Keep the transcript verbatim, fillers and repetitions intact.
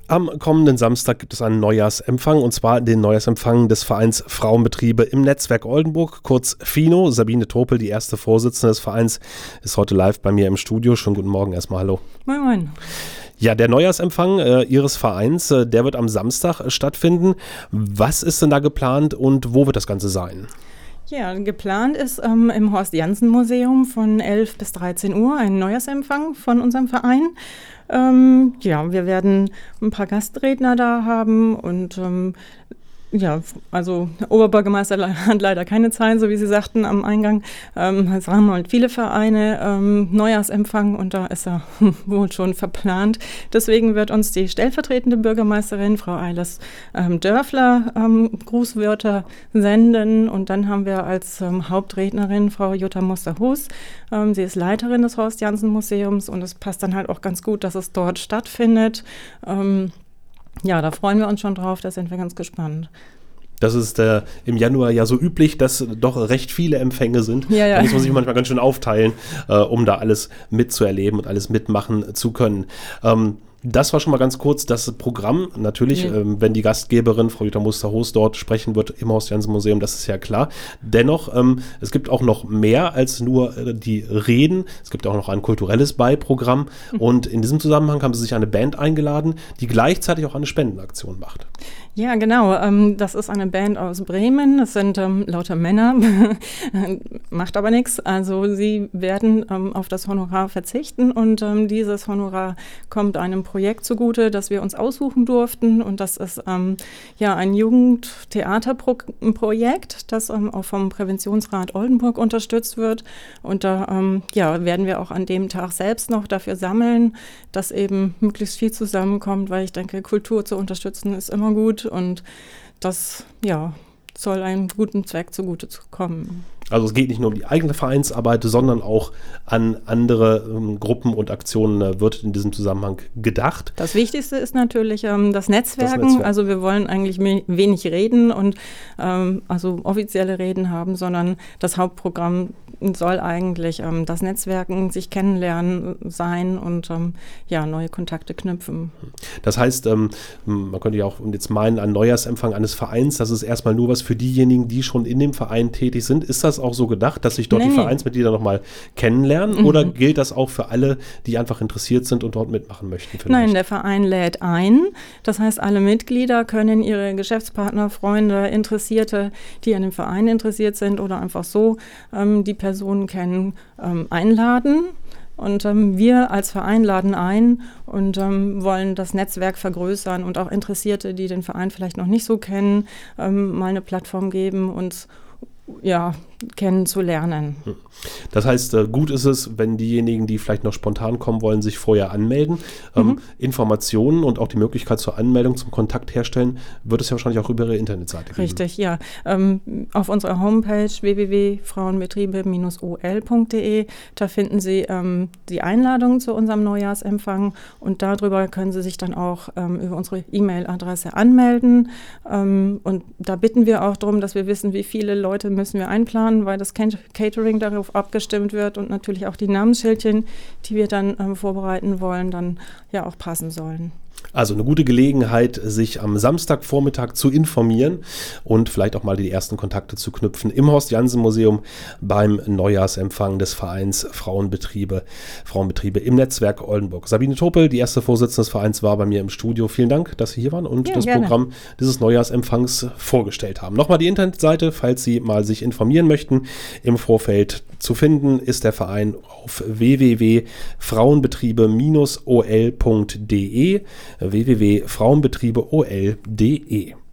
Am kommenden Samstag gibt es einen Neujahrsempfang, und zwar den Neujahrsempfang des Vereins Frauenbetriebe im Netzwerk Oldenburg, kurz FINO. Sabine Topel, die erste Vorsitzende des Vereins, ist heute live bei mir im Studio. Schönen guten Morgen erstmal, hallo. Moin, moin. Ja, der Neujahrsempfang äh, Ihres Vereins, äh, der wird am Samstag äh, stattfinden. Was ist denn da geplant und wo wird das Ganze sein? Ja, geplant ist ähm, im Horst-Janssen-Museum von elf bis dreizehn Uhr ein Neujahrsempfang von unserem Verein. Ähm, ja, wir werden ein paar Gastredner da haben und ähm, ja, also der Oberbürgermeister hat leider keine Zeit, so wie Sie sagten am Eingang. Ähm, es haben halt viele Vereine ähm, Neujahrsempfang und da ist er wohl schon verplant. Deswegen wird uns die stellvertretende Bürgermeisterin, Frau Eiles ähm, Dörfler, ähm, Grußwörter senden. Und dann haben wir als ähm, Hauptrednerin Frau Jutta Muster-Hus. Ähm, sie ist Leiterin des Horst-Janssen-Museums und es passt dann halt auch ganz gut, dass es dort stattfindet. Ähm, Ja, da freuen wir uns schon drauf, da sind wir ganz gespannt. Das ist äh, im Januar ja so üblich, dass doch recht viele Empfänge sind. Ja, ja. Da muss man sich manchmal ganz schön aufteilen, äh, um da alles mitzuerleben und alles mitmachen zu können. Ähm, Das war schon mal ganz kurz das Programm. Natürlich, ja. ähm, wenn die Gastgeberin, Frau Jutta Muster-Hus, dort sprechen wird im Horst-Janssen-Museum, das ist ja klar. Dennoch, ähm, es gibt auch noch mehr als nur äh, die Reden. Es gibt auch noch ein kulturelles Beiprogramm. Mhm. Und in diesem Zusammenhang haben Sie sich eine Band eingeladen, die gleichzeitig auch eine Spendenaktion macht. Ja, genau. Ähm, das ist eine Band aus Bremen. Das sind ähm, lauter Männer. Macht aber nichts. Also sie werden ähm, auf das Honorar verzichten und ähm, dieses Honorar kommt einem Projekt zugute, das wir uns aussuchen durften. Und das ist ähm, ja ein Jugendtheaterprojekt, das ähm, auch vom Präventionsrat Oldenburg unterstützt wird. Und da ähm, ja, werden wir auch an dem Tag selbst noch dafür sammeln, dass eben möglichst viel zusammenkommt, weil ich denke, Kultur zu unterstützen ist immer gut. Und das, ja, soll einem guten Zweck zugute kommen. Also es geht nicht nur um die eigene Vereinsarbeit, sondern auch an andere ähm, Gruppen und Aktionen äh, wird in diesem Zusammenhang gedacht. Das Wichtigste ist natürlich ähm, das, Netzwerken. das Netzwerk. Also wir wollen eigentlich me- wenig reden und ähm, also offizielle Reden haben, sondern das Hauptprogramm soll eigentlich ähm, das Netzwerken, sich kennenlernen sein und ähm, ja, neue Kontakte knüpfen. Das heißt, ähm, man könnte ja auch jetzt meinen, ein Neujahrsempfang eines Vereins, das ist erstmal nur was für diejenigen, die schon in dem Verein tätig sind. Ist das auch so gedacht, dass sich dort nee. die Vereinsmitglieder nochmal kennenlernen? Mhm. Oder gilt das auch für alle, die einfach interessiert sind und dort mitmachen möchten? Vielleicht? Nein, der Verein lädt ein. Das heißt, alle Mitglieder können ihre Geschäftspartner, Freunde, Interessierte, die an dem Verein interessiert sind oder einfach so ähm, die Personen kennen, ähm, einladen. Und ähm, wir als Verein laden ein und ähm, wollen das Netzwerk vergrößern und auch Interessierte, die den Verein vielleicht noch nicht so kennen, ähm, mal eine Plattform geben, uns ja, kennenzulernen. Das heißt, gut ist es, wenn diejenigen, die vielleicht noch spontan kommen wollen, sich vorher anmelden. Mhm. Ähm, Informationen und auch die Möglichkeit zur Anmeldung, zum Kontakt herstellen, wird es ja wahrscheinlich auch über Ihre Internetseite geben. Richtig, ja. Ähm, auf unserer Homepage w w w punkt frauenbetriebe Bindestrich o l punkt d e, da finden Sie ähm, die Einladung zu unserem Neujahrsempfang und darüber können Sie sich dann auch ähm, über unsere E-Mail-Adresse anmelden. Ähm, und da bitten wir auch darum, dass wir wissen, wie viele Leute müssen wir einplanen, weil das Catering darauf abgestimmt wird und natürlich auch die Namensschildchen, die wir dann ähm, vorbereiten wollen, dann ja auch passen sollen. Also eine gute Gelegenheit, sich am Samstagvormittag zu informieren und vielleicht auch mal die ersten Kontakte zu knüpfen im Horst-Janssen-Museum beim Neujahrsempfang des Vereins Frauenbetriebe, Frauenbetriebe im Netzwerk Oldenburg. Sabine Topel, die erste Vorsitzende des Vereins, war bei mir im Studio. Vielen Dank, dass Sie hier waren und ja, das gerne. Programm dieses Neujahrsempfangs vorgestellt haben. Nochmal die Internetseite, falls Sie mal sich informieren möchten. Im Vorfeld zu finden ist der Verein auf w w w punkt frauenbetriebe Bindestrich o l punkt d e w w w punkt frauenbetriebe o l punkt d e.